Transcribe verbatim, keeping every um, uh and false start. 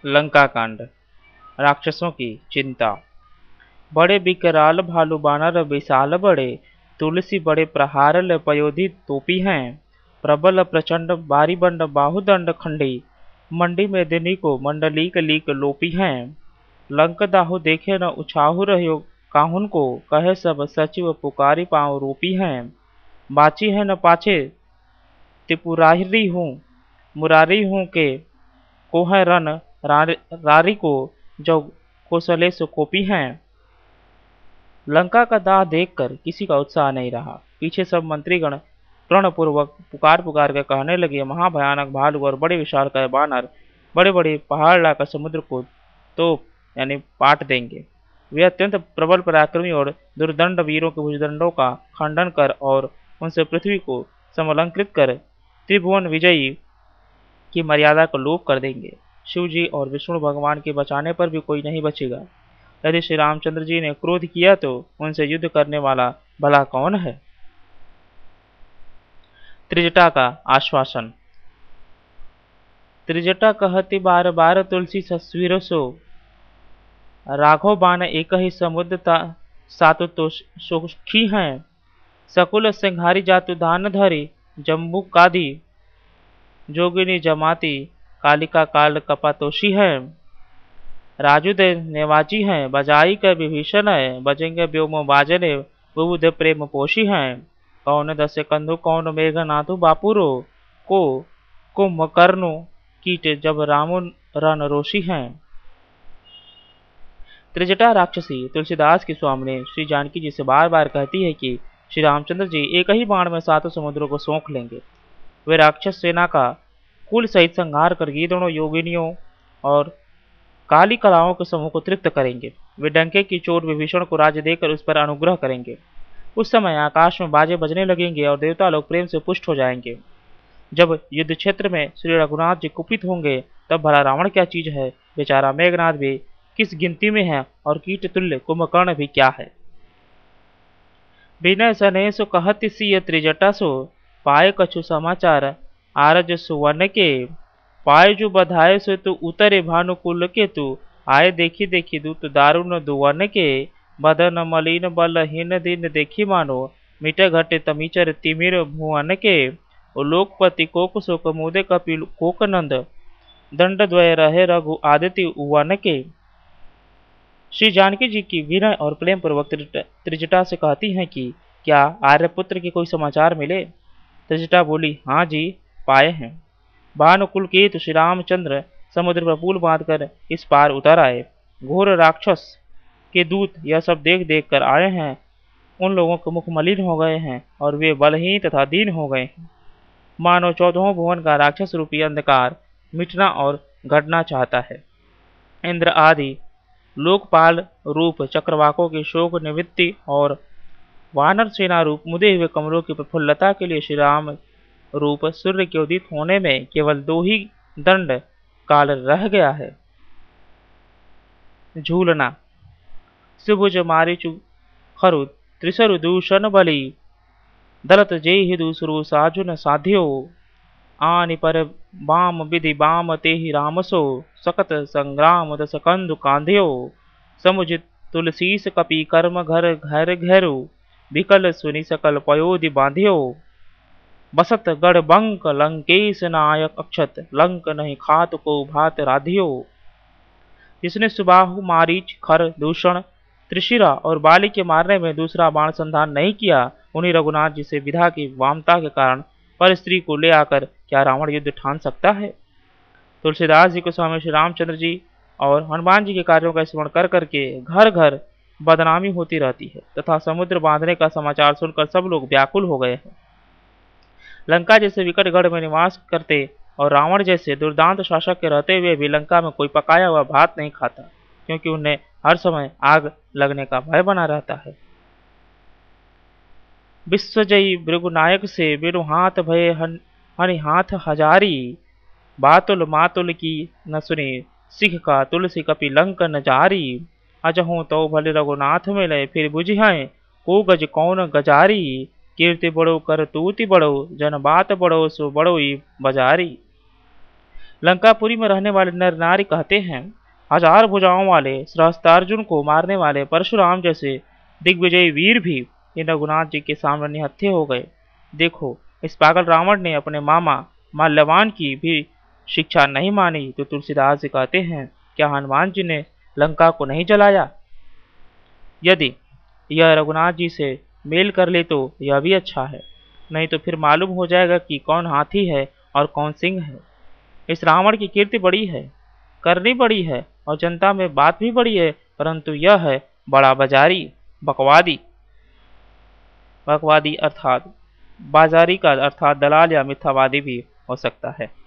लंका कांड। राक्षसों की चिंता। बड़े विकराल भालू बानर विशाल बड़े, तुलसी बड़े प्रहारल पयोधि तोपी हैं। प्रबल प्रचंड बारीबंड बाहुदंड खंडी, मंडी में दिनी को मंडलीक लीक लोपी हैं। लंक दाहु देखे न उछाहु रहो काहुन को, कहे सब सचिव पुकारी पाँव रूपी हैं। बाची है न पाछे त्रिपुरारी हूँ, मुरारी हूँ के को है रन रारी, रारी को जो कौशलेश कोपी हैं। लंका का दाह देखकर किसी का उत्साह नहीं रहा। पीछे सब मंत्रीगण प्रणपूर्वक पुकार पुकार कर कहने लगे, महाभयानक भालू और बड़े विशालकाय बानर बड़े बड़े पहाड़ लाकर समुद्र को तो यानी पाट देंगे। वे अत्यंत प्रबल पराक्रमी और दुर्दंड वीरों के भुजदंडों का खंडन कर और उनसे पृथ्वी को समलंकृत कर त्रिभुवन विजयी की मर्यादा को लोप कर देंगे। शिव जी और विष्णु भगवान के बचाने पर भी कोई नहीं बचेगा। यदि श्री रामचंद्र जी ने क्रोध किया तो उनसे युद्ध करने वाला भला कौन है। त्रिजटा का आश्वासन। त्रिजटा कहती बार बार तुलसी सस्वीर सो, राघव बान एक ही समुद्र सातु तो सुखी हैं। सकुल सिंहारी जातु दान धरी, जम्बू कादी जोगिनी जमाती कालिका काल कपातोषी है। राजू दे नेवाजी हैं, बजाई कर विभीषण है। बजेंगे व्योम बाजने बुबुध प्रेम पोषी हैं। कौन दस कंधु कौन मेघनाथु बापुरो, को कुंभकर्णु कीट जब रामु रन रोषी हैं। त्रिजटा राक्षसी तुलसीदास की स्वामिनी श्री जानकी जी से बार बार कहती है कि श्री रामचंद्र जी एक ही बाण में सातों समुद्रों को सौंख लेंगे। वे राक्षस सेना का कुल सहित संहार कर गीदड़ों योगिनियों और काली कलाओं के समूह को तृप्त करेंगे। वे डंके की चोट विभीषण को राज्य देकर उस पर अनुग्रह करेंगे। उस समय आकाश में बाजे बजने लगेंगे और देवता लोग प्रेम से पुष्ट हो जाएंगे। जब युद्ध क्षेत्र में श्री रघुनाथ जी कुपित होंगे तब भला रावण क्या चीज है। बेचारा मेघनाथ भी किस गिनती में है और कीट तुल्य कुंभकर्ण भी क्या है। विनय सने सो कहती सी त्रिजटा सो, पाए कछु समाचार आरज सुवन के। पाए जो बधाए सो तू उतरे भानुकुल के, तू आए देखी देखी दूत दारुण दुवन के। बदन मलिन बलहीन दिन देखी मानो, मिटे घटे तमीचर तिमिर भुवन के। लोकपति कोक शोक मुदे कपिल कोक नंद, दंड द्वय रहे रघु आदित्य उवन के। श्री जानकी जी की विनय और प्रेम पूर्वक त्रिजटा से कहती हैं कि क्या आर्यपुत्र के कोई समाचार मिले। त्रिजटा बोली, हाँ जी पाए हैं। भानुकुल के तो श्री रामचंद्र समुद्र पर पुल बांधकर इस पार उतर आए। घोर राक्षस के दूत यह सब देख देख कर आए हैं। उन लोगों के मुख मलिन हो गए हैं और वे बलहीन तथा दीन हो गए हैं। मानो चौदहों भुवन का राक्षस रूपी अंधकार मिटना और घटना चाहता है। इंद्र आदि लोकपाल रूप चक्रवाकों की शोक निवृत्ति और वानर सेना रूप मुदे हुए कमलों की प्रफुल्लता के लिए श्री राम रूप सूर्य के उदित होने में केवल दो ही दंड काल रह गया है। झूलना। सुभुज मारिचु खरु त्रिसरु दूषण बलि, दलत जय ही दूसरो साजुन साध्यो। आनि पर बाम विधि बाम तेहि रामसो, सकत संग्राम दस कंधु कांध्यो। समुझ तुलसीस कपि कर्म घर घर घेरु, विकल सुनि सकल पयोधि बांध्यो। बसत गढ़ बंक लंकेश नायक अक्षत, लंक नहीं खात को भात राधियो। जिसने सुबाहु मारीच खर दूषण त्रिशिरा और बाली के मारने में दूसरा बाण संधान नहीं किया, उन्हीं रघुनाथ जी से विधा की वामता के कारण पर स्त्री को ले आकर क्या रावण युद्ध ठान सकता है। तुलसीदास जी को स्वामी श्री रामचंद्र जी और हनुमान जी के कार्यों का स्मरण कर करके घर घर बदनामी होती रहती है तथा समुद्र बांधने का समाचार सुनकर सब लोग व्याकुल हो गए हैं। लंका जैसे विकट गढ़ में निवास करते और रावण जैसे दुर्दांत शासक के रहते हुए भी लंका में कोई पकाया हुआ भात नहीं खाता, क्योंकि उन्हें हर समय आग लगने का भय बना रहता है। विश्वजयी भृगुनायक से बिनु हाथ भय हनि हाथ हजारी, बातुल मातुल की न सुनी सिख का तुलसी कपि लंक न जारी। अजहू तो भले रघुनाथ मिले फिर बुझियाए, को गज कौन गजारी। कीर्ति बड़ो कर तूति बड़ो, जन बात बड़ो सो बड़ो ही बजारी। लंकापुरी में रहने वाले नर नारी कहते हैं, हजार भुजाओं वाले सहस्त्रार्जुन को मारने वाले परशुराम जैसे दिग्विजयी वीर भी इन रघुनाथ जी के सामने निहत्थे हो गए। देखो, इस पागल रावण ने अपने मामा माल्यवान की भी शिक्षा नहीं मानी तो तुलसीदास जी कहते हैं, क्या हनुमान जी ने लंका को नहीं जलाया? यदि यह रघुनाथ जी से मेल कर ले तो यह भी अच्छा है, नहीं तो फिर मालूम हो जाएगा कि कौन हाथी है और कौन सिंह है। इस रावण की कीर्ति बड़ी है, करनी बड़ी है और जनता में बात भी बड़ी है, परंतु यह है बड़ा बाजारी, बकवादी। बकवादी अर्थात बाजारी का अर्थात दलाल या मिथ्यावादी भी हो सकता है।